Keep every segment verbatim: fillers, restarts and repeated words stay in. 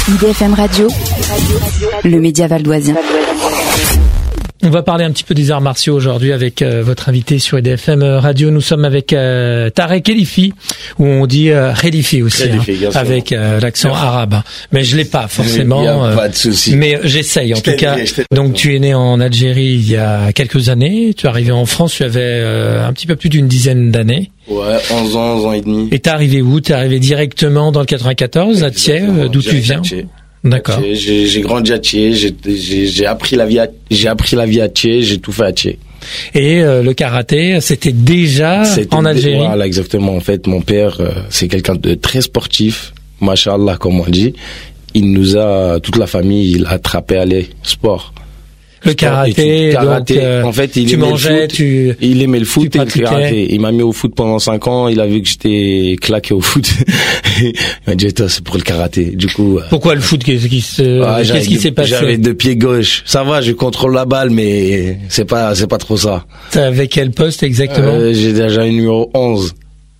I D F M Radio, le média valdoisien. On va parler un petit peu des arts martiaux aujourd'hui avec euh, votre invité sur I D F M Radio. Nous sommes avec euh, Tarek Elifi, où on dit euh, Khelifi aussi, Khelifi, hein, avec euh, l'accent Bien. arabe. Mais je l'ai pas forcément. Il y a euh, pas de souci. Mais j'essaye en Je tout t'ai cas. dit, je t'ai dit. Donc tu es né en Algérie il y a quelques années. Tu es arrivé en France, tu avais euh, un petit peu plus d'une dizaine d'années. Ouais, onze ans, onze ans et demi. Et t'es arrivé où? T'es arrivé directement dans le quatre-vingt-quatorze, à Thiers, euh, d'où tu Direct à viens? Thiers. D'accord. J'ai, j'ai grandi à Thiers, j'ai, j'ai, j'ai appris la vie à, j'ai appris la vie à Thiers, j'ai tout fait à Thiers. Et euh, le karaté, c'était déjà C'était en Algérie. Voilà, exactement. En fait, mon père, euh, c'est quelqu'un de très sportif, machallah, comme on dit. Il nous a, toute la famille, il a attrapé à les sport. Le karaté, karaté, donc, euh, en fait, il tu aimait mangeais, le foot, tu, il aimait le foot tu et le karaté. Il m'a mis au foot pendant cinq ans. Il a vu que j'étais claqué au foot. Il m'a dit, toi, c'est pour le karaté. Du coup. Pourquoi le foot? Qu'est-ce qui se, ah, qu'est-ce qui deux, s'est passé? J'avais deux pieds gauche. Ça va, je contrôle la balle, mais c'est pas, c'est pas trop ça. T'avais quel poste exactement? Euh, j'ai déjà un numéro onze.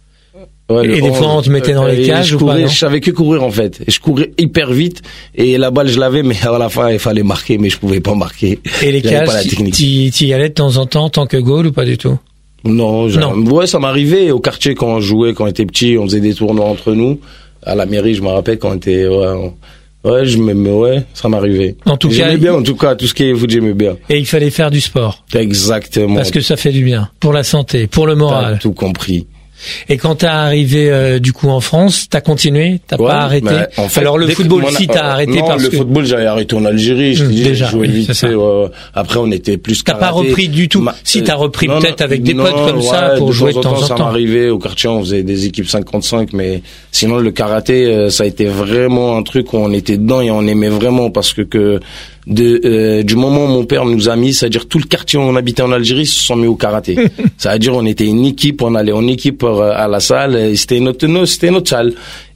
Ouais, et des fois, on te mettait dans les cages ou pas, non? Je savais que courir, en fait. Et je courais hyper vite. Et la balle, je l'avais, mais à la fin, il fallait marquer, mais je pouvais pas marquer. Et les J'avais cages, pas la technique. tu y allais de temps en temps, en tant que goal ou pas du tout? Non, genre, Non. ouais, ça m'arrivait au quartier quand on jouait, quand on était petit, on faisait des tournois entre nous. À la mairie, je me rappelle quand on était, ouais, on- ouais, je m'aimais, ouais, ça m'arrivait. En tout cas, j'aimais il- bien, en tout cas, tout ce qui est foot, j'aimais bien. Et il fallait faire du sport. Exactement. Parce que ça fait du bien. Pour la santé, pour le T'as moral. tout compris. Et quand t'es arrivé, euh, du coup, en France, t'as continué? T'as Ouais, pas arrêté? mais en fait, Alors, le dès que football, mon- si t'as euh, arrêté non, parce le que football, j'avais arrêté en Algérie. Je te Hum, dis, déjà, j'ai joué oui, vite, c'est ça. tu sais, ouais. Après, on était plus t'as pas karaté. repris du tout. Ma- Si t'as repris non, peut-être non, avec des non, potes comme ça ouais, pour jouer de temps en Ça temps. m'arrivait au quartier, on faisait des équipes cinq contre cinq, mais sinon le karaté, euh, ça a été vraiment un truc où on était dedans et on aimait vraiment parce que que de euh, du moment où mon père nous a mis, c'est-à-dire tout le quartier où on habitait en Algérie se sont mis au karaté. C'est-à-dire on était une équipe, on allait en équipe euh, à la salle, et c'était notre no- c'était notre salle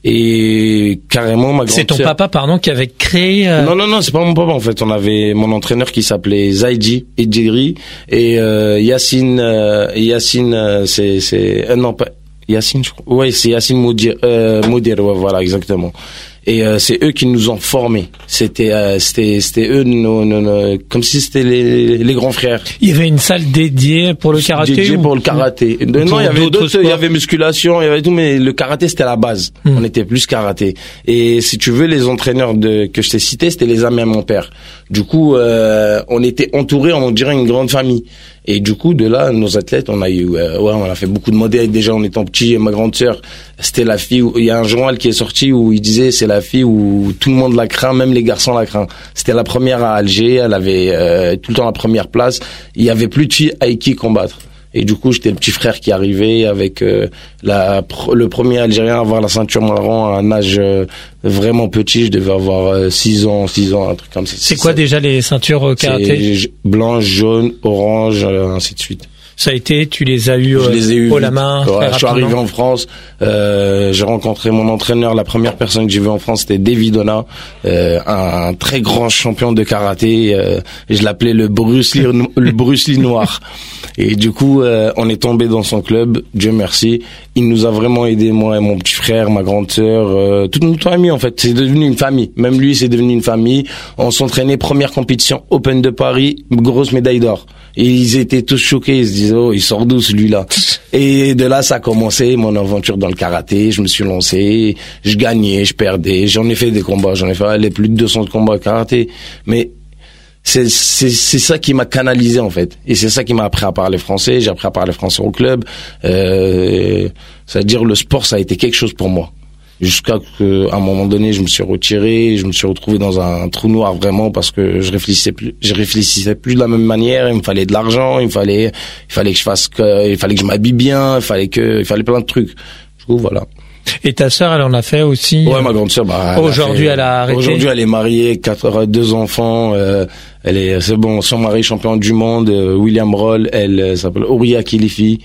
et carrément ma grande C'est ton sœur- papa, pardon, qui avait créé... euh, non, non, non, c'est pas mon papa en fait. On avait mon entraîneur qui s'appelait Zaïdi Edjiri et euh, Yacine, euh, Yacine, euh, c'est, c'est, euh, non pas Yacine, je crois. Ouais, c'est Yacine Moudir, euh, Moudir, ouais, voilà, exactement. Et euh, c'est eux qui nous ont formés. C'était, euh, c'était, c'était eux, nos, nos, nos- comme si c'était les, les grands frères. Il y avait une salle dédiée pour le karaté? Dédié ou- pour le karaté. ou non, pour il y avait d'autres d'autres, il y sports? avait musculation, il y avait tout, mais le karaté c'était la base. Hmm. On était plus karaté. Et si tu veux, les entraîneurs de que je t'ai cités, c'était les amis à mon père. Du coup, euh, on était entourés, on dirait une grande famille. Et du coup, de là, nos athlètes, on a eu, euh, ouais, on a fait beaucoup de modèles déjà en étant petit. Et ma grande sœur, c'était la fille où il y a un journal qui est sorti où il disait c'est la fille où tout le monde la craint, même les garçons la craignent. C'était la première à Alger, elle avait euh, tout le temps la première place. Il y avait plus de filles avec qui combattre. Et du coup, j'étais le petit frère qui arrivait avec euh, la pr- le premier Algérien à avoir la ceinture marron à un âge euh, vraiment petit. Je devais avoir six ans, six ans, un truc comme ça. C'est quoi ça, déjà les ceintures au karaté? c'est j- blanche, jaune, orange, euh, ainsi de suite. Ça a été, tu les as eu, Je les ai eu haut vite. la main? Ouais, très je suis rapidement. arrivé en France, euh, j'ai rencontré mon entraîneur. La première personne que j'ai vue en France, c'était David Donna, euh, un, un très grand champion de karaté. Euh, et je l'appelais le Bruce Lee, le Bruce Lee noir. Et du coup, euh, on est tombé dans son club. Dieu merci, il nous a vraiment aidé, moi et mon petit frère, ma grande sœur, euh, toute notre famille en fait. C'est devenu une famille. Même lui, c'est devenu une famille. On s'entraînait, première compétition Open de Paris, grosse médaille d'or. Et ils étaient tous choqués, ils se disaient, oh, il sort d'où celui-là? Et de là, ça a commencé, mon aventure dans le karaté, je me suis lancé, je gagnais, je perdais, j'en ai fait des combats, j'en ai fait allez, plus de deux cents combats karaté. Mais c'est, c'est, c'est ça qui m'a canalisé, en fait. Et c'est ça qui m'a appris à parler français, j'ai appris à parler français au club. Euh, c'est-à-dire, le sport, ça a été quelque chose pour moi. Jusqu'à qu'à un moment donné, je me suis retiré, je me suis retrouvé dans un trou noir vraiment parce que je réfléchissais plus, je réfléchissais plus de la même manière. Il me fallait de l'argent, il me fallait, il fallait que je fasse que, il fallait que je m'habille bien, il fallait que, il fallait plein de trucs. Du coup, voilà. Et ta sœur, elle en a fait aussi? Ouais, ma grande sœur, bah, elle aujourd'hui, a fait, elle a arrêté. Aujourd'hui, elle est mariée, quatre, deux enfants. Euh, elle est, c'est bon, son mari champion du monde, euh, William Roll. Elle euh, s'appelle Ouria Khelifi.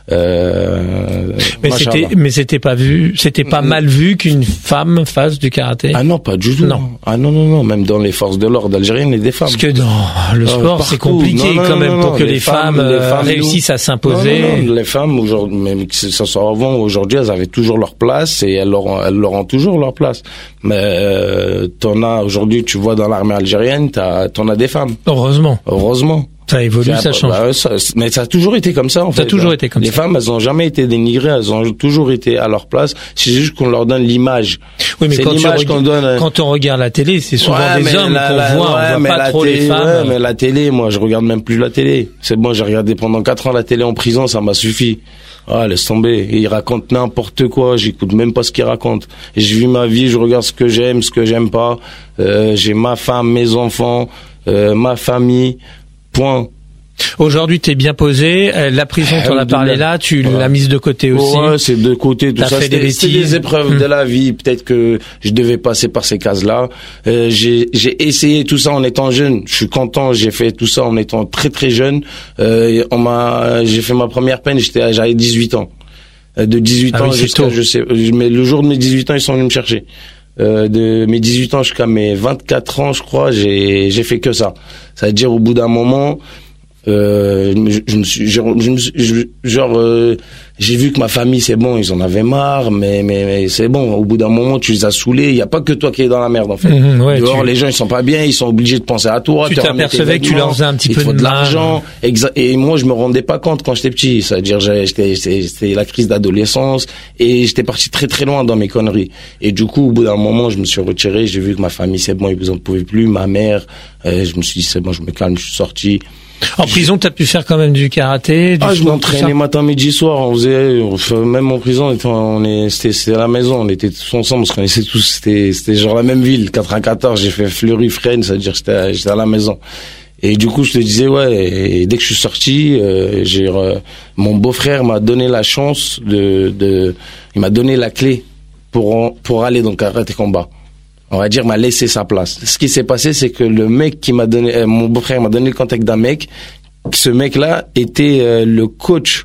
Euh, mais c'était, mais c'était pas vu, c'était pas mal vu qu'une femme fasse du karaté. Ah non, pas du tout. Non. Ah non, non, non. Même dans les forces de l'ordre algériennes, il y a des femmes. Parce que dans le sport, euh, c'est partout. compliqué non, non, quand même non, pour non, que les les femmes, femmes, les euh, femmes réussissent nous... à s'imposer. Non, non, non, les femmes aujourd'hui, même que ça soit avant, aujourd'hui, elles avaient toujours leur place et elles leur, elles leur ont toujours leur place. Mais euh, t'en as aujourd'hui, tu vois dans l'armée algérienne, t'as, t'en as des femmes. Heureusement. Heureusement. Ça évolue, ça change. Bah, ça, mais ça a toujours été comme ça, en fait. Ça a toujours été comme les ça. Les femmes, elles ont jamais été dénigrées, elles ont toujours été à leur place. C'est juste qu'on leur donne l'image. Oui, mais c'est quand, l'image tu qu'on regardes, donne. quand on regarde la télé, c'est souvent ouais, des hommes la, qu'on la, voit, ouais, on voit pas trop télé, les femmes. Ouais, mais la télé, moi, je regarde même plus la télé. C'est bon, j'ai regardé pendant quatre ans la télé en prison, ça m'a suffi. Ah, laisse tomber. Ils racontent n'importe quoi, j'écoute même pas ce qu'ils racontent. Et je vis ma vie, je regarde ce que j'aime, ce que j'aime pas. Euh, j'ai ma femme, mes enfants, euh, ma famille. Point. Aujourd'hui, t'es bien posé. La prison, t'en as parlé là, tu ouais. l'as mise de côté aussi. Ouais, c'est de côté, tout T'as ça. Fait c'était, des c'était des épreuves mmh. de la vie. Peut-être que je devais passer par ces cases-là. Euh, j'ai, j'ai essayé tout ça en étant jeune. Je suis content. J'ai fait tout ça en étant très très jeune. Euh, on m'a, j'ai fait ma première peine. J'étais, j'avais dix-huit ans. De dix-huit ah ans oui, jusqu'à, je sais, mais le jour de mes dix-huit ans, ils sont venus me chercher. Euh, de mes dix-huit ans jusqu'à mes vingt-quatre ans, je crois, j'ai, j'ai fait que ça. Ça veut dire au bout d'un moment. Euh, je, je me suis, je, je me suis, je, genre, euh, j'ai vu que ma famille, c'est bon, ils en avaient marre, mais, mais, mais c'est bon. Au bout d'un moment, tu les as saoulés. Il y a pas que toi qui es dans la merde, en fait. Mmh, ouais, Dehors, tu... les gens, ils sont pas bien, ils sont obligés de penser à toi. Tu t'apercevais que tu leur faisais un petit il peu faut de, de l'argent. Exa- et moi, je me rendais pas compte quand j'étais petit. C'est-à-dire, j'étais, c'était la crise d'adolescence et j'étais parti très très loin dans mes conneries. Et du coup, au bout d'un moment, je me suis retiré. J'ai vu que ma famille, c'est bon, ils en pouvaient plus. Ma mère, euh, je me suis dit, c'est bon, je me calme, je suis sorti. En prison, t'as pu faire quand même du karaté, du Ah, je m'entraînais matin, midi, soir. On faisait, même en prison, on est, c'était, c'était à la maison. On était tous ensemble, on se connaissait tous. C'était, c'était genre la même ville, quatre-vingt-quatorze. J'ai fait Fleury, Fresnes, c'est-à-dire que j'étais, j'étais à la maison. Et du coup, je te disais, ouais, et dès que je suis sorti, euh, j'ai, euh, mon beau-frère m'a donné la chance de, de, il m'a donné la clé pour, pour aller dans le karaté combat. On va dire, m'a laissé sa place. Ce qui s'est passé, c'est que le mec qui m'a donné, euh, mon beau-frère m'a donné le contact d'un mec. Ce mec-là était euh, le coach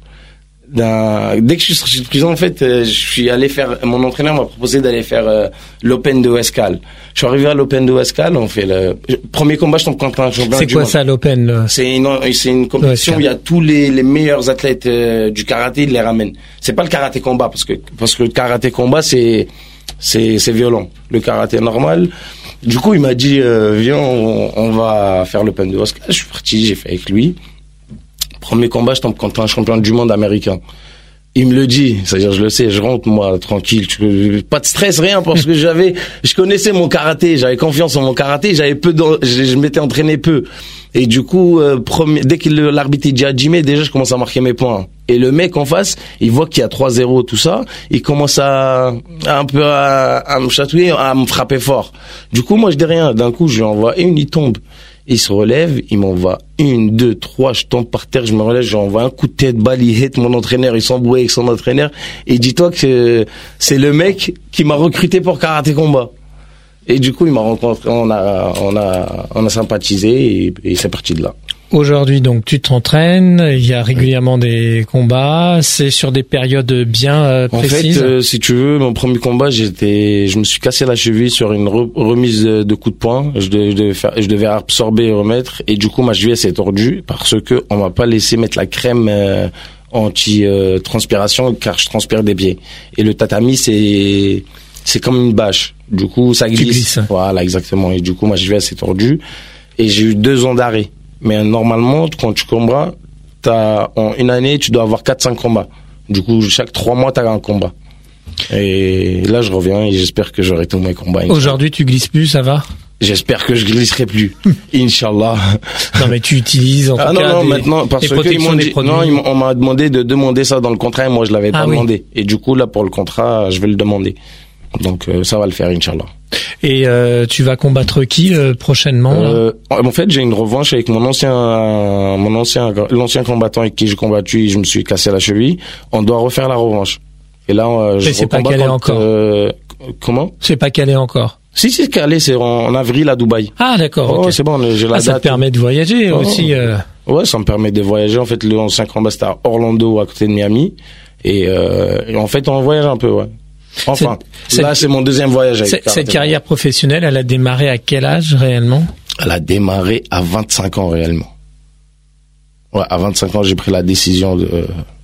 d'un. Dès que je suis sorti de prison, en fait, euh, je suis allé faire. Mon entraîneur m'a proposé d'aller faire euh, l'Open de Ouescal. Je suis arrivé à l'Open de Ouescal. On fait le premier combat. Je tombe contre un champion du monde. C'est quoi ça, l'Open là? C'est une, c'est une compétition où il y a tous les, les meilleurs athlètes euh, du karaté. Ils les ramènent. C'est pas le karaté combat parce que parce que le karaté combat c'est c'est c'est violent. Le karaté normal. Du coup, il m'a dit euh, viens, on, on va faire l'Open de Ouescal. Je suis parti, j'ai fait avec lui. Premier combat, je tombe contre un champion du monde américain. Il me le dit, c'est-à-dire je le sais, je rentre moi tranquille, je, pas de stress, rien, parce que j'avais, je connaissais mon karaté, j'avais confiance en mon karaté, j'avais peu, de, je, je m'étais entraîné peu, et du coup, euh, premier, dès que l'arbitre dit à Jimmy, déjà je commence à marquer mes points. Et le mec en face, il voit qu'il y a trois zéro tout ça, il commence à, à un peu à, à me chatouiller, à me frapper fort. Du coup, moi je dis rien, d'un coup je lui envoie une, il tombe. Il se relève, il m'envoie une, deux, trois, je tombe par terre, je me relève, j'envoie un coup de tête, balle, il hit mon entraîneur, il s'embrouille avec son entraîneur, et dis-toi que c'est le mec qui m'a recruté pour karaté combat. Et du coup, il m'a rencontré, on a, on a, on a sympathisé, et, et c'est parti de là. Aujourd'hui, donc, tu t'entraînes, il y a régulièrement des combats, c'est sur des périodes bien euh, précises. En fait, euh, si tu veux, mon premier combat, j'étais, je me suis cassé la cheville sur une re- remise de, de coups de poing. Je devais, je devais faire, je devais absorber et remettre, et du coup, ma cheville s'est tordue parce que on m'a pas laissé mettre la crème euh, anti-transpiration, euh, car je transpire des pieds. Et le tatami, c'est, c'est comme une bâche. Du coup, ça glisse. Tu glisses. Voilà, exactement. Et du coup, ma cheville s'est tordue, et j'ai eu deux ans d'arrêt. Mais normalement, quand tu combats, t'as, en une année, tu dois avoir quatre cinq combats. Du coup, chaque trois mois, t'as un combat. Et là, je reviens et j'espère que j'aurai tous mes combats. Aujourd'hui, tu glisses plus, ça va? J'espère que je glisserai plus. Inch'Allah. Non, mais tu utilises, en tout ah, cas, non, non, des, maintenant, parce des que protections, ils m'ont dit, des produits. non, ils m'ont, on m'a demandé de demander ça dans le contrat et moi, je l'avais ah, pas oui. demandé. Et du coup, là, pour le contrat, je vais le demander. Donc, euh, ça va le faire, Inch'Allah. Et euh, tu vas combattre qui euh, prochainement euh, En fait, j'ai une revanche avec mon ancien, euh, mon ancien, l'ancien combattant avec qui j'ai combattu. Et je me suis cassé la cheville. On doit refaire la revanche. Et là, euh, je Mais c'est pas calé encore. Euh, comment C'est pas calé encore. Si, c'est calé. C'est en, en avril à Dubaï. Ah d'accord. Oh, okay. c'est bon. J'ai la ah, date. Ça te permet de voyager oh, aussi. Euh... Ouais, ça me permet de voyager. En fait, le ancien combat c'était à Orlando, à côté de Miami. Et, euh, et en fait, on voyage un peu, ouais. Enfin, cette, là, c'est mon deuxième voyage avec cette, cette carrière professionnelle, elle a démarré à quel âge réellement? Elle a démarré à vingt-cinq ans réellement. Ouais, à vingt-cinq ans, j'ai pris la décision de,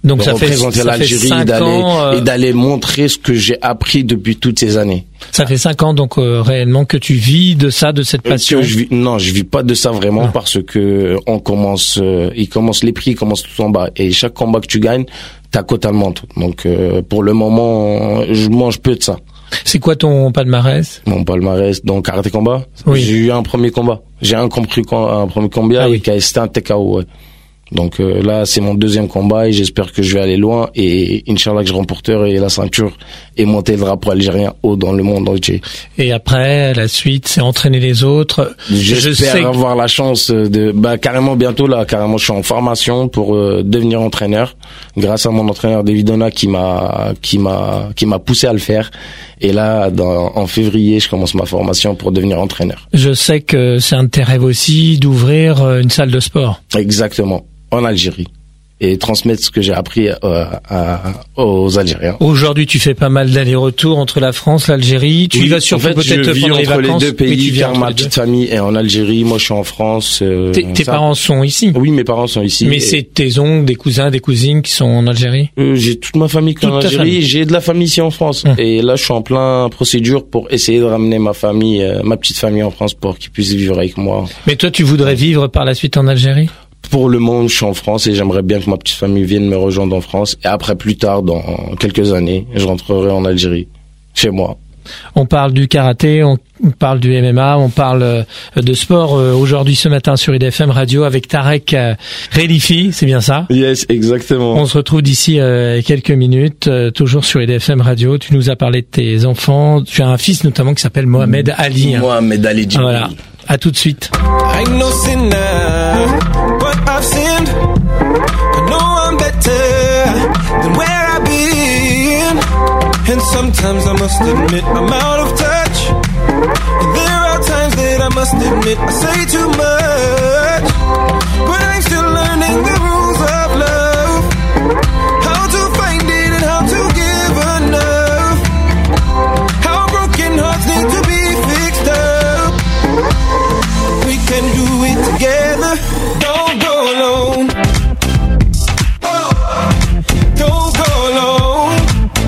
Donc de ça fait, représenter ça l'Algérie fait cinq et d'aller, ans, euh... et d'aller montrer ce que j'ai appris depuis toutes ces années. Ça fait cinq ans donc euh, réellement que tu vis de ça, de cette passion. Que je vis, non, je vis pas de ça vraiment non. Parce que on commence, euh, il commence les prix, ils commencent tout en bas et chaque combat que tu gagnes, t'as totalement tout. Donc euh, pour le moment, je mange peu de ça. C'est quoi ton palmarès? Mon palmarès dans karaté combat, oui. J'ai eu un premier combat. J'ai un, compris, un premier combat ah, et oui. qui a été un T K O. Ouais. Donc euh, là, c'est mon deuxième combat et j'espère que je vais aller loin et Inch'Allah que je remporterai la ceinture et monter le drapeau algérien haut dans le monde entier. Et après, la suite, c'est entraîner les autres. J'espère je sais avoir que... la chance de, bah carrément bientôt là, carrément je suis en formation pour euh, devenir entraîneur grâce à mon entraîneur Davidona qui m'a, qui m'a, qui m'a poussé à le faire. Et là, dans, en février, je commence ma formation pour devenir entraîneur. Je sais que c'est un de tes rêves aussi d'ouvrir une salle de sport. Exactement. En Algérie et transmettre ce que j'ai appris euh, à, aux Algériens. Aujourd'hui, tu fais pas mal d'allers-retours entre la France, l'Algérie. Tu oui, y vas surtout en fait, peut-être je vis pendant entre les vacances. les deux pays, oui, car ma petite famille est en Algérie. Moi, je suis en France. Euh, Tes, tes parents sont ici. Oui, mes parents sont ici. Mais et... c'est tes oncles, des cousins, des cousines qui sont en Algérie. Euh, j'ai toute ma famille qui est en Algérie. J'ai de la famille ici en France. Hum. Et là, je suis en plein procédure pour essayer de ramener ma famille, euh, ma petite famille en France pour qu'ils puissent vivre avec moi. Mais toi, tu voudrais vivre par la suite en Algérie? Pour le moment, je suis en France et j'aimerais bien que ma petite famille vienne me rejoindre en France. Et après, plus tard, dans quelques années, je rentrerai en Algérie, chez moi. On parle du karaté, on parle du M M A, on parle de sport aujourd'hui ce matin sur I D F M Radio avec Tarek Khelifi, c'est bien ça? Yes, exactement. On se retrouve d'ici quelques minutes, toujours sur I D F M Radio. Tu nous as parlé de tes enfants. Tu as un fils notamment qui s'appelle Mohamed Ali. Hein. Mohamed Ali Djibril. Voilà. À tout de suite. I've sinned, I know I'm better than where I've been. And sometimes I must admit I'm out of touch. And there are times that I must admit I say too much. But I'm still learning the rules of love, how to find it and how to give enough, how broken hearts need to be fixed up. We can do it together. Don't go alone. Don't go alone.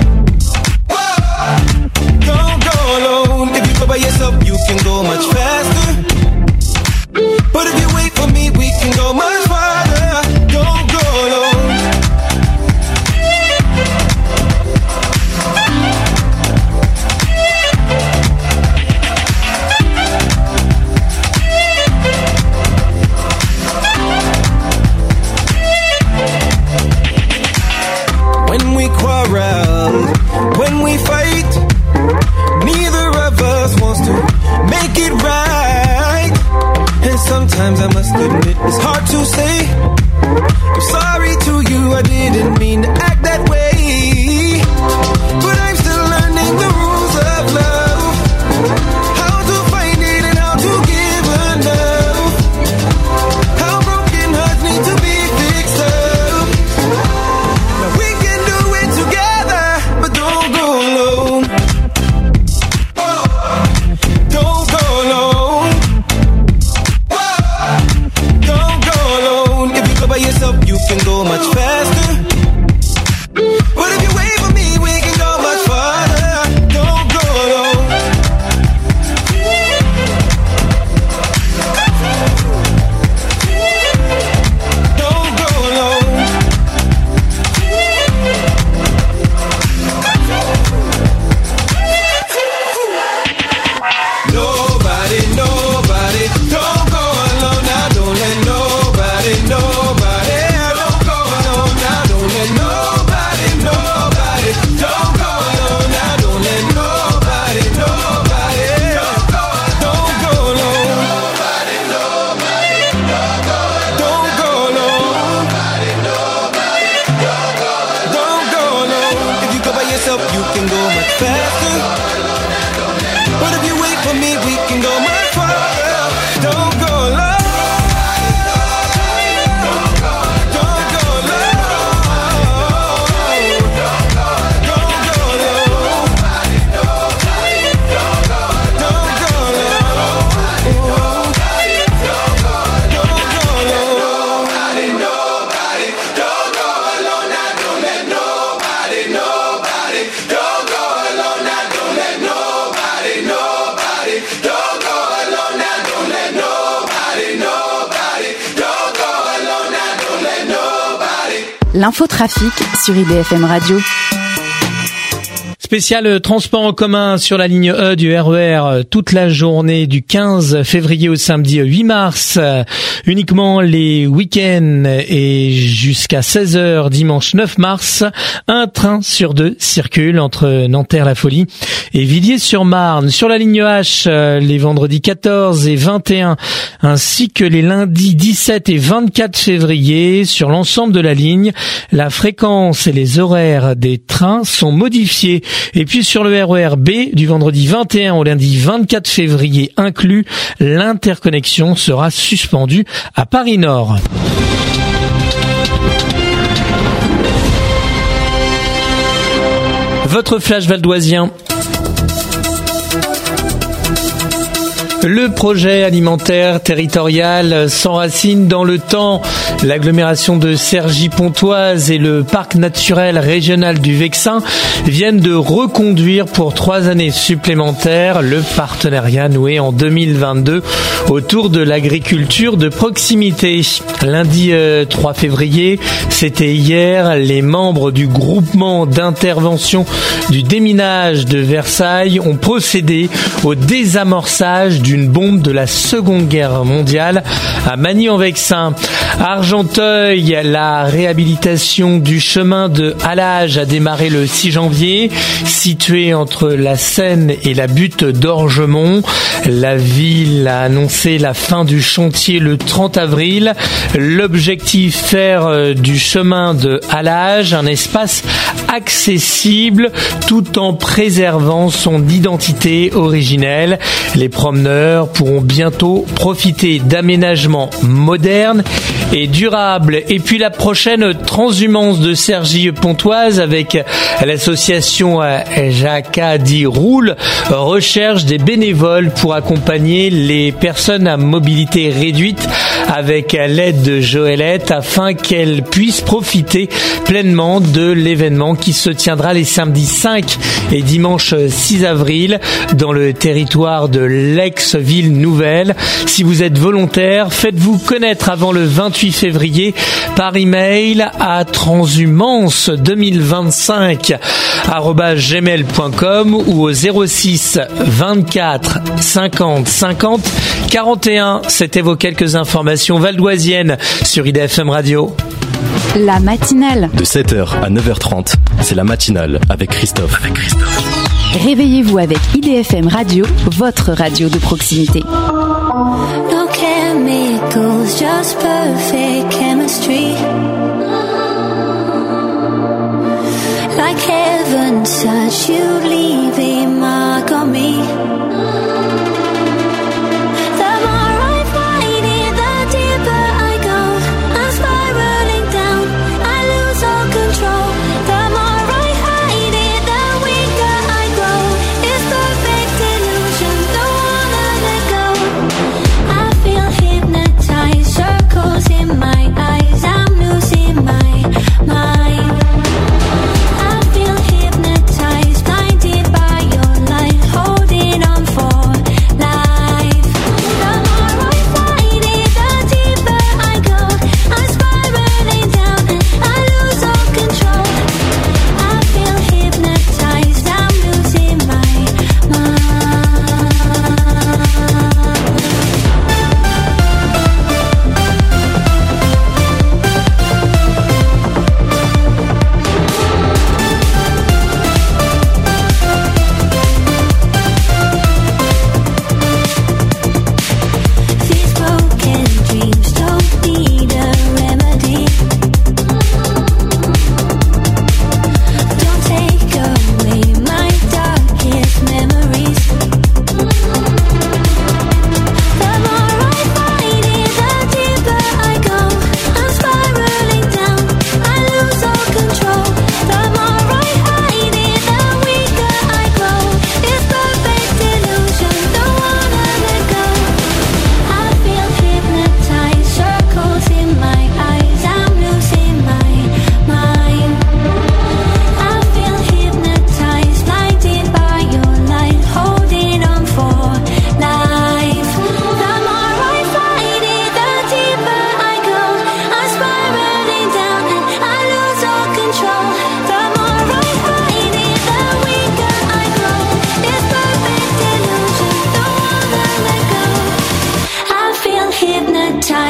Don't go alone. If you go by yourself, you can go much faster. But if you wait for me, we can go much farther. Don't go alone. When we quarrel, when we fight, neither of us wants to make it right. And sometimes I must admit it's hard to say I'm sorry to you, I didn't mean to act that way. But I'm still learning the rules of love, how to find it and how to give enough, how broken hearts need to be fixed up. Now we can do it together, but don't go alone. Don't go alone. Don't go alone. If you go by yourself, you can go much faster. But if you wait for me, we can go much farther. Don't go alone. Don't go alone. Nobody, nobody, don't go alone now. Don't let nobody, nobody, don't go alone now. Don't let nobody, nobody, don't go alone now. Don't let nobody, nobody, don't go alone. Don't go alone. Nobody, nobody, don't go alone. Nobody, nobody, don't go alone. If you go by yourself, you can go much faster. But if you wait for me, we can go much farther. Don't go alone. Don't go alone. Don't go alone. Don't go alone. Don't go alone. L'infotrafic sur I D F M Radio. Spécial transport en commun sur la ligne E du R E R toute la journée du quinze février au samedi huit mars, uniquement les week-ends et jusqu'à seize heures dimanche neuf mars. Un train sur deux circule entre Nanterre-La Folie et Villiers-sur-Marne. Sur la ligne H, les vendredis quatorze et vingt et un ainsi que les lundis dix-sept et vingt-quatre février sur l'ensemble de la ligne, la fréquence et les horaires des trains sont modifiés. Et puis sur le R E R B, du vendredi vingt et un au lundi vingt-quatre février inclus, l'interconnexion sera suspendue à Paris-Nord. Votre flash valdoisien. Le projet alimentaire territorial s'enracine dans le temps. L'agglomération de Cergy-Pontoise et le parc naturel régional du Vexin viennent de reconduire pour trois années supplémentaires le partenariat noué en deux mille vingt-deux autour de l'agriculture de proximité. Lundi euh, trois février, c'était hier, les membres du groupement d'intervention du déminage de Versailles ont procédé au désamorçage du d'une bombe de la Seconde Guerre mondiale à Magny-en-Vexin. À Argenteuil, la réhabilitation du chemin de halage a démarré le six janvier, situé entre la Seine et la butte d'Orgemont. La ville a annoncé la fin du chantier le trente avril. L'objectif, faire du chemin de halage un espace accessible tout en préservant son identité originelle. Les promeneurs pourront bientôt profiter d'aménagements modernes et durables. Et puis la prochaine transhumance de Cergy-Pontoise avec l'association Jacadi Roule recherche des bénévoles pour accompagner les personnes à mobilité réduite avec l'aide de Joëlette afin qu'elles puissent profiter pleinement de l'événement qui se tiendra les samedis cinq et dimanche six avril dans le territoire de l'ex-ville nouvelle. Si vous êtes volontaire, faites-vous connaître avant le vingt-huit février par email à transhumance deux mille vingt-cinq arobase gmail point com ou au zéro six vingt-quatre cinquante cinquante quarante et un. C'était vos quelques informations valdoisiennes sur I D F M Radio. La matinale. De sept heures à neuf heures trente, c'est la matinale avec Christophe. Avec Christophe. Réveillez-vous avec I D F M Radio, votre radio de proximité. No chemicals, just perfect chemistry. Like heaven touch, you leave a mark on me. Holding on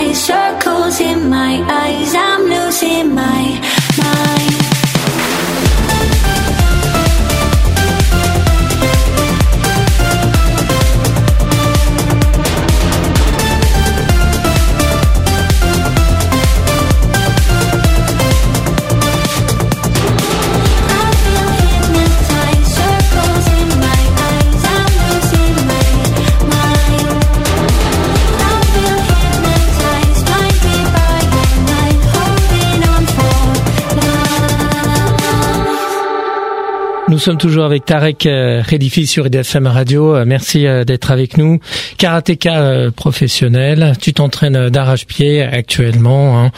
hypnotized, circles in my eyes, I'm losing my mind. Nous sommes toujours avec Tarek euh, Khedifi sur I D F M Radio. Euh, merci euh, d'être avec nous. Karatéka euh, professionnel, tu t'entraînes d'arrache-pied actuellement. Hein.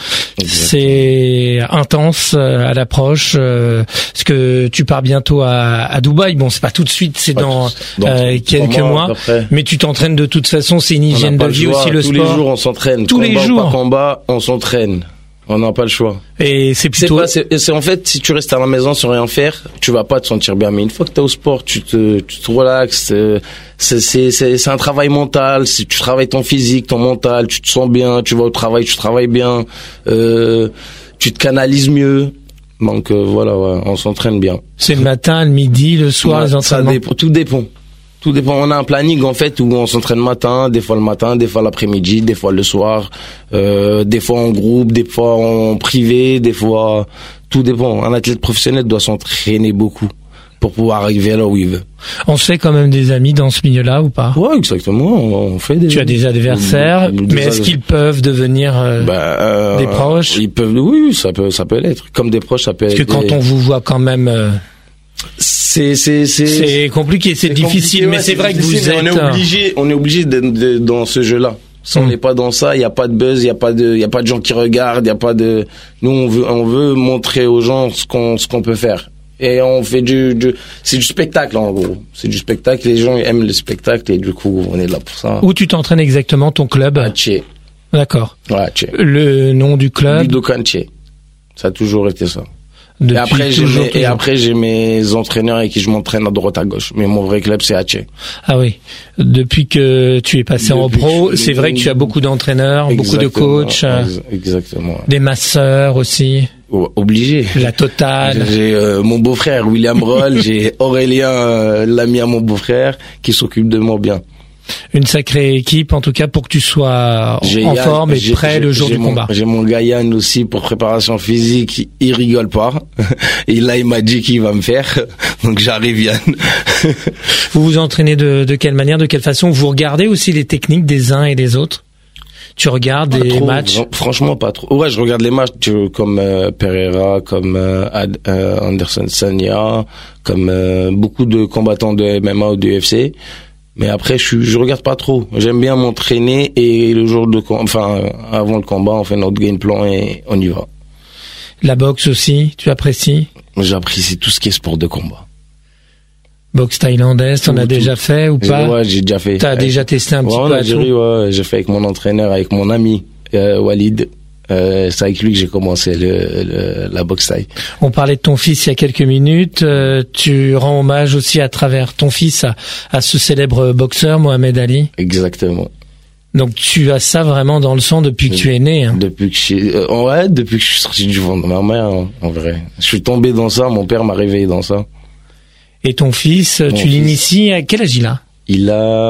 C'est intense euh, à l'approche. Euh, parce que tu pars bientôt à, à Dubaï. Bon, c'est pas tout de suite, c'est dans, dans euh, quelques mois. mois mais tu t'entraînes de toute façon. C'est une hygiène de vie aussi, le tous sport. Tous les jours, on s'entraîne. Tous combat les jours. Ou pas combat, on s'entraîne. On n'a pas le choix. Et c'est plutôt. C'est, pas, c'est, c'est en fait, si tu restes à la maison sans rien faire, tu vas pas te sentir bien. Mais une fois que t'es au sport, tu te, tu te relaxes. C'est, c'est, c'est, c'est un travail mental. Si tu travailles ton physique, ton mental, tu te sens bien. Tu vas au travail, tu travailles bien. Euh, tu te canalises mieux. Donc euh, voilà, ouais, on s'entraîne bien. C'est le matin, le midi, le soir, ouais, les entraînements. Ça dépend, tout dépend. Tout dépend. On a un planning en fait où on s'entraîne le matin, des fois le matin, des fois l'après-midi, des fois le soir, euh, des fois en groupe, des fois en privé, des fois tout dépend. Un athlète professionnel doit s'entraîner beaucoup pour pouvoir arriver là où il veut. On se fait quand même des amis dans ce milieu-là ou pas? Ouais, exactement. On fait des. Tu as des adversaires, des, des mais est-ce qu'ils peuvent devenir euh, bah, euh, des proches? Ils peuvent. Oui, ça peut, ça peut l'être. Comme des proches, ça peut. Parce être. Parce que quand des... on vous voit quand même. Euh... C'est c'est c'est c'est compliqué, c'est, c'est difficile, compliqué, mais ouais, c'est, c'est vrai que vous êtes. On est obligé, on est obligé de, de, dans ce jeu-là. Si on n'est mmh. pas dans ça, il y a pas de buzz, il y a pas de, il y a pas de gens qui regardent, il y a pas de. Nous, on veut, on veut montrer aux gens ce qu'on, ce qu'on peut faire. Et on fait du, du, c'est du spectacle en gros. C'est du spectacle. Les gens aiment le spectacle et du coup, on est là pour ça. Où tu t'entraînes exactement, ton club? À Tché. D'accord. Ouais, à Tché. Le nom du club? Budokan Tché. Ça a toujours été ça. Depuis et après, j'ai toujours, mes, toujours. et après, j'ai mes entraîneurs avec qui je m'entraîne à droite à gauche. Mais mon vrai club, c'est Haché. Ah oui. Depuis que tu es passé Depuis en pro, je... c'est vrai que tu as beaucoup d'entraîneurs, exactement, beaucoup de coachs. Exactement. Des masseurs aussi. Obligé. La totale. J'ai euh, mon beau-frère, William Roll, j'ai Aurélien, euh, l'ami à mon beau-frère, qui s'occupe de moi bien. Une sacrée équipe, en tout cas, pour que tu sois j'ai en Yann, forme et prêt le jour du mon, combat. J'ai mon gars Yann aussi pour préparation physique. Il rigole pas. Et là, il m'a dit qu'il va me faire. Donc, j'arrive, Yann. Vous vous entraînez de, de quelle manière, de quelle façon? Vous regardez aussi les techniques des uns et des autres? Tu regardes pas des trop, matchs? Franchement, pas trop. Ouais, je regarde les matchs tu, comme euh, Pereira, comme euh, Ad, euh, Anderson Sanya, comme euh, beaucoup de combattants de M M A ou de U F C. Mais après, je, je regarde pas trop. J'aime bien m'entraîner et le jour de, enfin, avant le combat, on fait notre game plan et on y va. La boxe aussi, tu apprécies? J'apprécie tout ce qui est sport de combat. Boxe thaïlandaise, t'en as déjà fait ou pas? Ouais, j'ai déjà fait. T'as ouais. déjà testé un ouais, petit en peu Algérie, ouais, j'ai fait avec mon entraîneur, avec mon ami euh, Walid. Euh, c'est avec lui que j'ai commencé le, le, la boxe thaï. On parlait de ton fils il y a quelques minutes. Euh, tu rends hommage aussi à travers ton fils à, à ce célèbre boxeur Mohamed Ali. Exactement. Donc tu as ça vraiment dans le sang depuis que de, tu es né. Hein. Depuis que je suis, euh, ouais, depuis que je suis sorti du ventre de ma mère, hein, en vrai. Je suis tombé dans ça. Mon père m'a réveillé dans ça. Et ton fils, mon tu fils. l'inities à quel âge il a? Il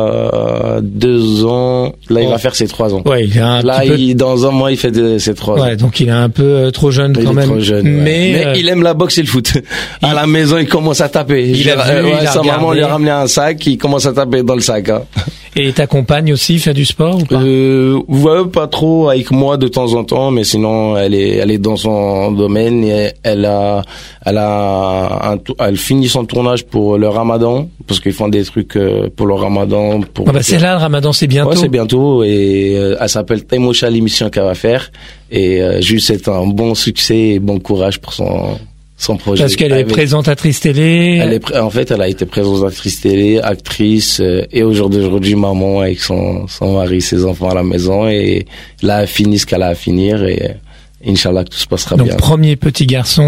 a deux ans. Là, il oh. va faire ses trois ans. Ouais, il a un Là, petit peu... il, dans un mois, il fait de, ses trois ans. Ouais, donc il est un peu euh, trop jeune il quand est même. Trop jeune, ouais. Mais, Mais euh... il aime la boxe et le foot. Il... À la maison, il commence à taper. Il a vu, euh, ouais, il a sa regardé. maman lui a ramené un sac. Il commence à taper dans le sac. Hein. Et ta compagne aussi fait du sport ou pas? euh, Ouais, pas trop avec moi de temps en temps, mais sinon elle est, elle est dans son domaine. Et elle a, elle a, un, elle finit son tournage pour le Ramadan parce qu'ils font des trucs pour le Ramadan. Pour ah bah c'est là le Ramadan, c'est bientôt. Ouais, c'est bientôt et euh, elle s'appelle Taimosha, l'émission qu'elle va faire. Et euh, juste c'est un bon succès et bon courage pour son. Son projet. Parce qu'elle est présentatrice télé. Elle est, en fait, elle a été présentatrice télé, actrice, euh, et au jour d'aujourd'hui, maman avec son, son mari, ses enfants à la maison, et là, elle finit ce qu'elle a à finir, et Inch'Allah, que tout se passera Donc, bien. Donc, premier petit garçon.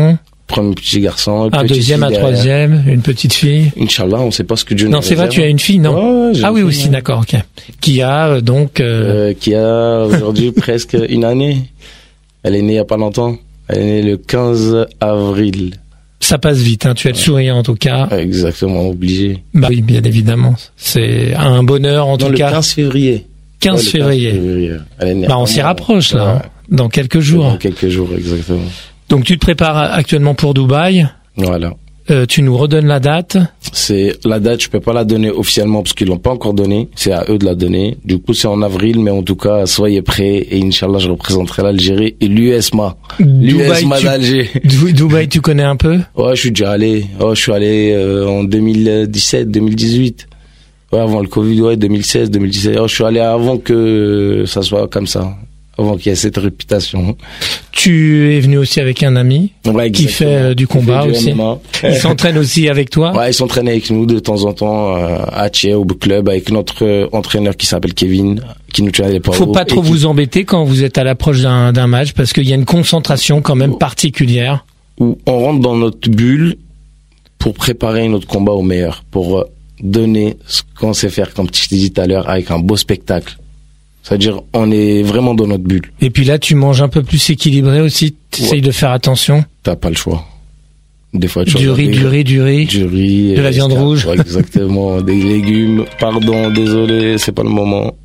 Premier petit garçon. Un deuxième, un troisième, une petite fille. Inch'Allah, on sait pas ce que Dieu nous Non, c'est vrai, réserve. tu as une fille, non? Ouais, ouais, ah oui, une aussi, fille, d'accord, ok. Qui a, euh, donc, euh... Euh, qui a aujourd'hui presque une année. Elle est née il y a pas longtemps. Elle est née le quinze avril. Ça passe vite, hein. Tu as le sourire, en tout cas. Exactement, obligé. Bah oui, bien évidemment. C'est un bonheur, en Non, tout le cas. quinze février. quinze Ouais, le février. quinze février. Elle est née Bah, on un s'y mois. rapproche, là, Ouais. hein. Dans quelques jours. Dans quelques jours, exactement. Donc, tu te prépares actuellement pour Dubaï. Voilà. Euh, tu nous redonnes la date. C'est la date, je peux pas la donner officiellement parce qu'ils l'ont pas encore donnée. C'est à eux de la donner. Du coup, c'est en avril, mais en tout cas, soyez prêts et Inch'Allah, je représenterai l'Algérie et l'U S M A. L'U S M A tu... d'Alger. Du- Dubaï, tu connais un peu? Ouais, je suis déjà allé. Oh, je suis allé euh, en deux mille dix-sept, deux mille dix-huit. Ouais, avant le Covid, ouais, deux mille seize, deux mille dix-sept. Oh, je suis allé avant que ça soit comme ça. Avant qu'il y ait cette réputation. Tu es venu aussi avec un ami Ouais, qui fait euh, du Qui combat fait du aussi. M M A. Il s'entraîne aussi avec toi. Ouais, ils s'entraînent avec nous de temps en temps euh, à Thiers, au club, avec notre euh, entraîneur qui s'appelle Kevin, qui nous tient les poids. Faut pas trop qui, vous embêter quand vous êtes à l'approche d'un, d'un match parce qu'il y a une concentration quand même particulière. où on rentre dans notre bulle pour préparer notre combat au meilleur, pour euh, donner ce qu'on sait faire, comme je t'ai dit tout à l'heure, avec un beau spectacle. C'est-à-dire, on est vraiment dans notre bulle. Et puis là, tu manges un peu plus équilibré aussi. Tu essayes Ouais. de faire attention. T'as pas le choix. Des fois, tu Du riz, du riz, du riz. Du riz. De la euh, viande escar- rouge. Ouais, exactement. Des légumes. Pardon, désolé, c'est pas le moment.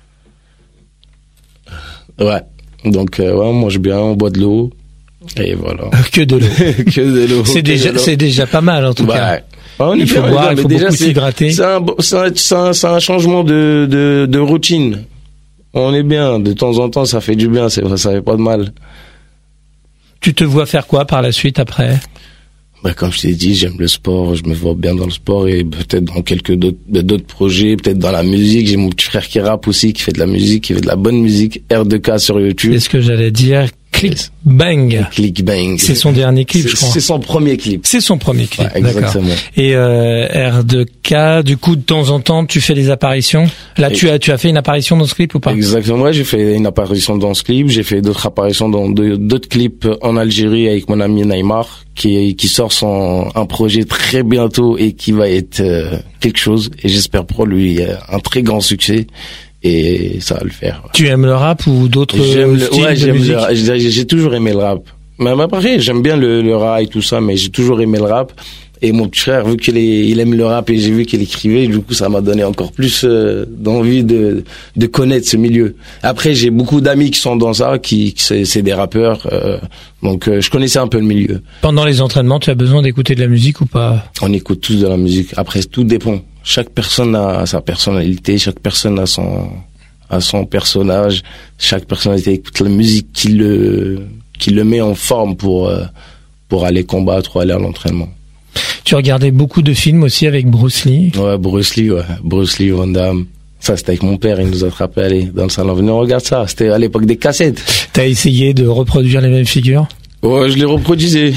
Ouais. Donc, euh, ouais, on mange bien, on boit de l'eau. Et voilà. Que de l'eau. Que de l'eau. C'est que déjà, de l'eau. c'est déjà pas mal en tout Bah, cas. ouais. On est Il faut bien, boire, mais il faut déjà, beaucoup c'est- s'hydrater. C'est un, c'est un, c'est un, c'est un changement de, de, de routine. On est bien. De temps en temps, ça fait du bien. C'est, ça fait pas de mal. Tu te vois faire quoi par la suite après? Bah, comme je t'ai dit, j'aime le sport. Je me vois bien dans le sport et peut-être dans quelques d'autres, d'autres projets, peut-être dans la musique. J'ai mon petit frère qui rappe aussi, qui fait de la musique, qui fait de la bonne musique. R deux K sur YouTube. C'est ce que j'allais dire. Click Yes. Bang. Click Bang. C'est son dernier clip, C'est- je crois. C'est son premier clip. C'est son premier clip. Ouais, D'accord. exactement. Et euh, R deux K, du coup, de temps en temps, tu fais des apparitions. Là, Et- tu as, tu as fait une apparition dans ce clip ou pas? Exactement. Ouais, j'ai fait une apparition dans ce clip. J'ai fait d'autres apparitions dans deux- d'autres clips en Algérie avec mon ami Neymar, qui qui sort son un projet très bientôt et qui va être euh, quelque chose. Et j'espère pour lui euh, un très grand succès. Et ça va le faire. Tu aimes le rap ou d'autres J'aime le, styles ouais, de j'aime musique? le, j'ai, j'ai toujours aimé le rap. Mais après, j'aime bien le, le rap et tout ça, mais j'ai toujours aimé le rap. Et mon petit frère, vu qu'il est, il aime le rap et j'ai vu qu'il écrivait, du coup, ça m'a donné encore plus euh, d'envie de, de connaître ce milieu. Après, j'ai beaucoup d'amis qui sont dans ça, qui, qui c'est, c'est des rappeurs, euh, donc euh, je connaissais un peu le milieu. Pendant les entraînements, tu as besoin d'écouter de la musique ou pas? On écoute tous de la musique. Après, tout dépend. Chaque personne a sa personnalité, chaque personne a son, a son personnage. Chaque personnalité écoute la musique qui le, qui le met en forme pour, euh, pour aller combattre ou aller à l'entraînement. Tu regardais beaucoup de films aussi avec Bruce Lee. Ouais, Bruce Lee, ouais. Bruce Lee, Van Damme. Ça, c'était avec mon père, il nous attrapait, allez, dans le salon. Venez, on regarde ça. C'était à l'époque des cassettes. T'as essayé de reproduire les mêmes figures? Ouais, je les reproduisais.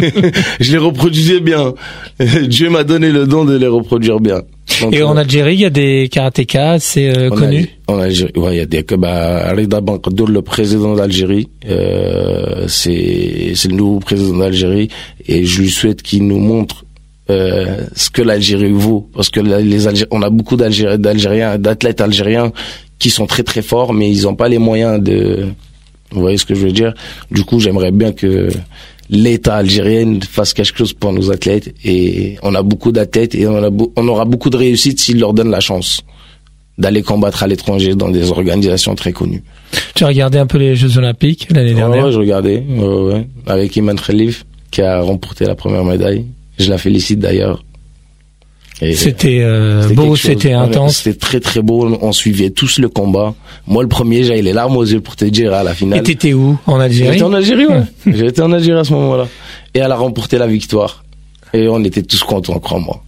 Je les reproduisais bien. Dieu m'a donné le don de les reproduire bien. Donc, Et en euh, Algérie, il y a des karatékas assez euh, En connus. Algérie- En Algérie, ouais, il y a des, que, bah, Rida Bankadour, le président d'Algérie, euh, c'est, c'est le nouveau président d'Algérie, et je lui souhaite qu'il nous montre, euh, ce que l'Algérie vaut, parce que là, les Algériens, on a beaucoup d'Algériens, d'Algériens, d'athlètes algériens qui sont très très forts, mais ils n'ont pas les moyens de, vous voyez ce que je veux dire? Du coup, j'aimerais bien que l'État algérien fasse quelque chose pour nos athlètes, et on a beaucoup d'athlètes et on, a beau- on aura beaucoup de réussite s'ils leur donnent la chance d'aller combattre à l'étranger dans des organisations très connues. Tu as regardé un peu les Jeux Olympiques l'année Ouais, dernière. ouais, je regardais, ouais, ouais, avec Iman Khalif, qui a remporté la première médaille. Je la félicite d'ailleurs. Et C'était euh, c'était beau, quelque chose. c'était Ouais, intense. C'était très très beau, on suivait tous le combat. Moi le premier, j'avais les larmes aux yeux pour te dire à la Et finale. t'étais où? En Algérie? J'étais en Algérie, ouais. J'étais en Algérie à ce moment-là. Et elle a remporté la victoire. Et on était tous contents, crois-moi.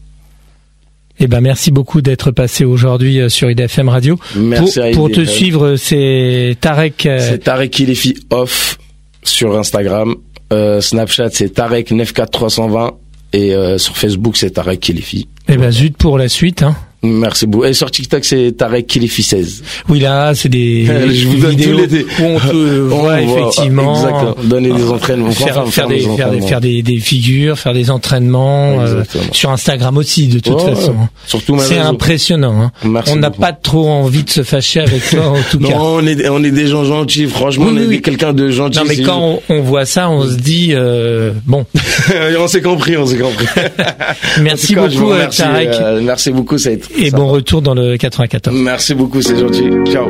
Eh ben, merci beaucoup d'être passé aujourd'hui euh, sur I D F M Radio. Merci pour, à pour te I D F M. suivre, c'est Tarek. euh, C'est Tarek Kilifi off sur Instagram. Euh, Snapchat, c'est Tarek neuf quatre trois cent vingt. Et euh, sur Facebook, c'est Tarek Kilifi. Eh ben, zut pour la suite, hein. Merci beaucoup. Et sur TikTok, c'est Tarek Kilifi seize. Oui, là, c'est des Je vous donne vidéos tous les... où on te on voit effectivement. Exactement. Donner des entraînements. Faire, Enfin, faire, des, des, faire, des, entraînements. faire des, des figures, faire des entraînements, euh, sur Instagram aussi, de toute ouais, façon. Surtout c'est réseaux. Impressionnant, hein. Merci on n'a beaucoup. pas trop envie de se fâcher avec toi, en tout non, cas. Non, on est, on est des gens gentils, franchement, oui, on est oui. quelqu'un de gentil. Non, mais quand on, on voit ça, on se dit, euh, bon. on s'est compris, on s'est compris. Merci cas, beaucoup, remercie, Tarek. Euh, merci beaucoup, ça a été Et bon retour dans le quatre-vingt-quatorze. Merci beaucoup, c'est gentil. Ciao.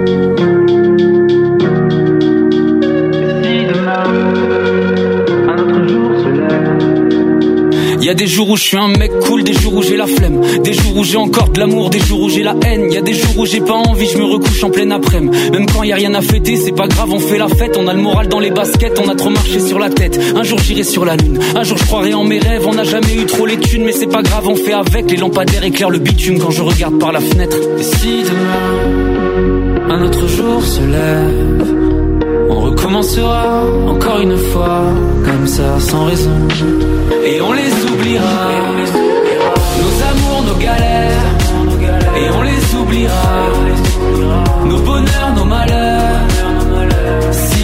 Y a des jours où je suis un mec cool, des jours où j'ai la flemme, des jours où j'ai encore de l'amour, des jours où j'ai la haine. Y a des jours où j'ai pas envie, je me recouche en pleine après-midi. Même quand y a rien à fêter, c'est pas grave, on fait la fête. On a le moral dans les baskets, on a trop marché sur la tête. Un jour j'irai sur la lune, un jour je croirai en mes rêves. On n'a jamais eu trop les thunes, mais c'est pas grave, on fait avec. Les lampadaires éclairent le bitume quand je regarde par la fenêtre. Et si demain, un autre jour se lève, on recommencera encore une fois, comme ça, sans raison. Et on les oubliera, nos amours, nos galères. Et on les oubliera, nos bonheurs, nos malheurs. Si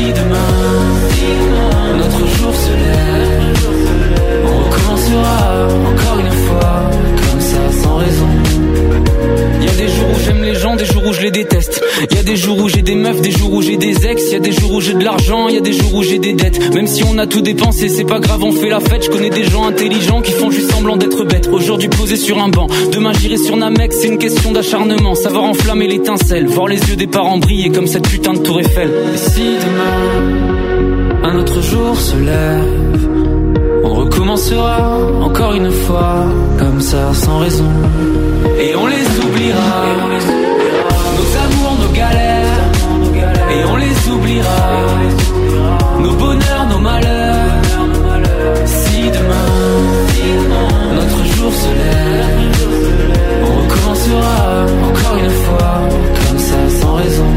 demain, notre jour se lève, on recommencera encore une fois, comme ça, sans raison. Y a des jours où j'aime les gens, des jours où je les déteste. Y a des jours où j'ai des meufs, des jours où j'ai des ex. Y a des jours où j'ai de l'argent, y a des jours où j'ai des dettes. Même si on a tout dépensé, c'est pas grave, on fait la fête. Je connais des gens intelligents qui font juste semblant d'être bêtes. Aujourd'hui posé sur un banc, demain j'irai sur Namek. C'est une question d'acharnement, savoir enflammer l'étincelle, voir les yeux des parents briller comme cette putain de tour Eiffel. Et si demain, un autre jour se lève, on recommencera encore une fois, comme ça, sans raison. Et on les oubliera, nos amours, nos galères. Et on les oubliera, nos bonheurs, nos malheurs. Si demain, notre jour se lève, on recommencera encore une fois, comme ça, sans raison.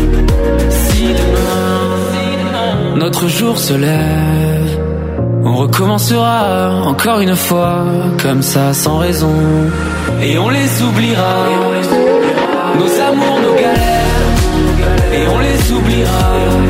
Si demain, notre jour se lève, on recommencera encore une fois, comme ça, sans raison. Et on les oubliera, nos amours, nos galères. Et on les oubliera,